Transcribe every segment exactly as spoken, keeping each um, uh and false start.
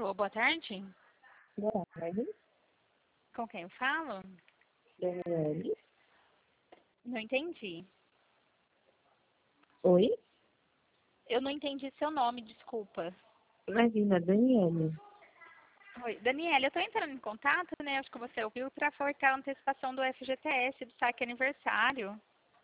Alô, boa tarde. Boa tarde, Com quem eu falo? Daniele. Não entendi. Oi? Eu não entendi seu nome, desculpa. Imagina, Daniele. Oi, Daniela, eu estou entrando em contato, né? Acho que você ouviu, para ofertar a antecipação do F G T S, do saque aniversário.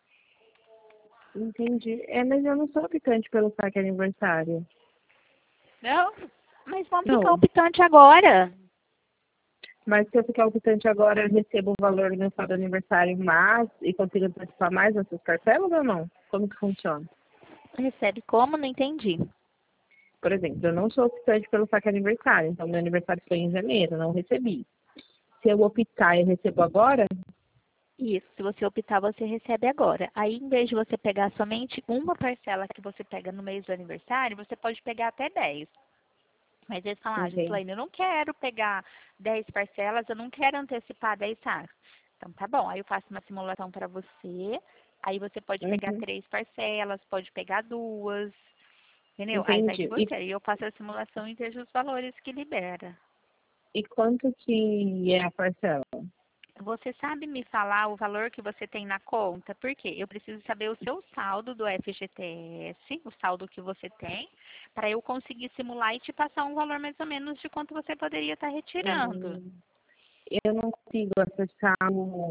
Entendi. É, mas eu não sou optante pelo saque aniversário. Não? Mas vamos ficar Não. optante agora. Mas se eu ficar optante agora, eu recebo o valor mensal do aniversário mais e consigo antecipar mais nessas parcelas ou não? Como que funciona? Recebe como? Não entendi. Por exemplo, eu não sou optante pelo saque aniversário, então meu aniversário foi em janeiro, não recebi. Se eu optar, eu recebo agora? Isso, se você optar, você recebe agora. Aí, em vez de você pegar somente uma parcela que você pega no mês do aniversário, você pode pegar até dez. Mas eles falam, ah, Entendi. Gislaine, eu não quero pegar dez parcelas, eu não quero antecipar dez saques. Então, tá bom. Aí eu faço uma simulação para você. Aí você pode pegar Uhum. três parcelas, pode pegar duas, entendeu? Aí vai de Entendi. E, você. Aí eu faço a simulação e vejo os valores que libera. e quanto que é a parcela? Você sabe me falar o valor que você tem na conta? Por quê? Eu preciso saber o seu saldo do F G T S, o saldo que você tem, para eu conseguir simular e te passar um valor mais ou menos de quanto você poderia estar retirando. Hum, eu não consigo acessar o,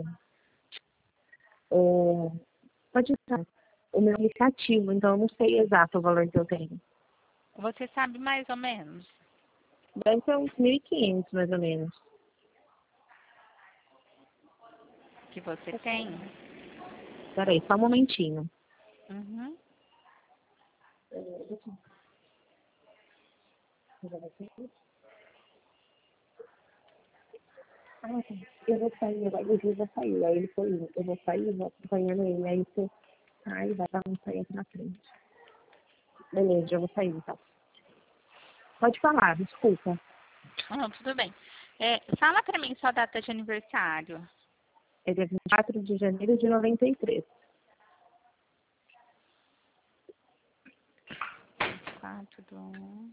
o, pode estar, o meu aplicativo, então eu não sei exato o valor que eu tenho. Você sabe mais ou menos Deve ser uns mil e quinhentos, mais ou menos. que você tem? Peraí, só um momentinho. Uhum. Ah, tá. Eu vou sair, agora o Gil vai sair. Aí ele foi indo. Eu vou sair, vou acompanhando ele. Aí você sai, vai dar um sair aqui na frente. Beleza, já vou sair então. Pode falar, desculpa. Não, tudo bem. É, fala para mim sua data de aniversário. É dia vinte e quatro de janeiro de noventa e três. quatro do um.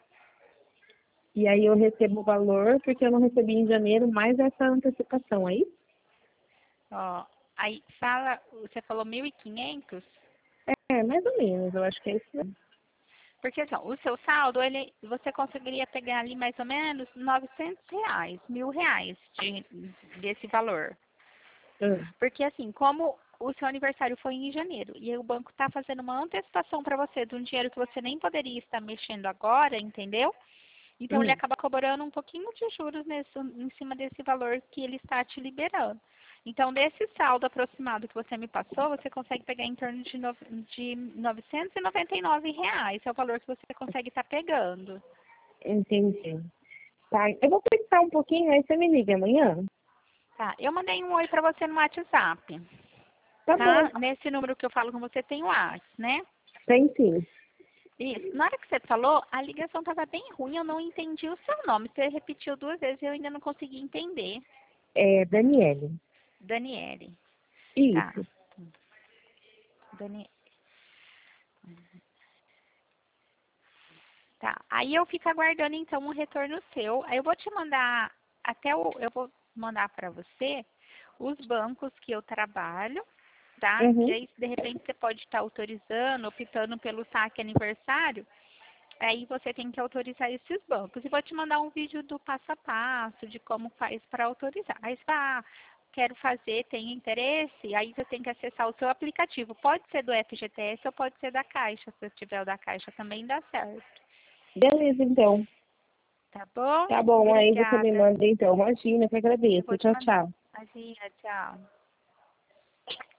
E aí eu recebo o valor porque eu não recebi em janeiro mais essa antecipação aí? Ó, aí fala, você falou mil e quinhentos? É, mais ou menos, eu acho que é isso mesmo. Porque assim, ó, o seu saldo, ele, você conseguiria pegar ali mais ou menos novecentos reais, mil reais de, desse valor. Hum, Porque assim, como o seu aniversário foi em janeiro e o banco está fazendo uma antecipação para você de um dinheiro que você nem poderia estar mexendo agora, entendeu? Então ele hum, acaba cobrando um pouquinho de juros nesse, em cima desse valor que ele está te liberando. Então, desse saldo aproximado que você me passou, você consegue pegar em torno de, no, de novecentos e noventa e nove reais. É o valor que você consegue estar pegando. entendi. Tá, eu vou pensar um pouquinho, aí você me liga amanhã? Tá, eu mandei um oi para você no WhatsApp, Tá bom, tá? Nesse número que eu falo com você tem o WhatsApp, né? tem sim. Isso. Na hora que você falou, a ligação estava bem ruim, eu não entendi o seu nome. Você repetiu duas vezes e eu ainda não consegui entender. É, Daniele. Daniele. Tá. Isso. Dani... Tá. Aí eu fico aguardando então um retorno seu. Aí eu vou te mandar até o. Eu vou mandar para você os bancos que eu trabalho, tá? E Uhum. aí, de repente, você pode estar autorizando, optando pelo saque aniversário. Aí você tem que autorizar esses bancos. E vou te mandar um vídeo do passo a passo, de como faz para autorizar. Aí você fala, ah, quero fazer, tenho interesse, aí você tem que acessar o seu aplicativo. Pode ser do F G T S ou pode ser da Caixa. Se tiver o da Caixa também dá certo. Beleza, então. Tá bom? Tá bom, aí você me Obrigada. manda então. Imagina, que Eu agradeço. vou te Tchau, mandar. tchau. Imagina, tchau.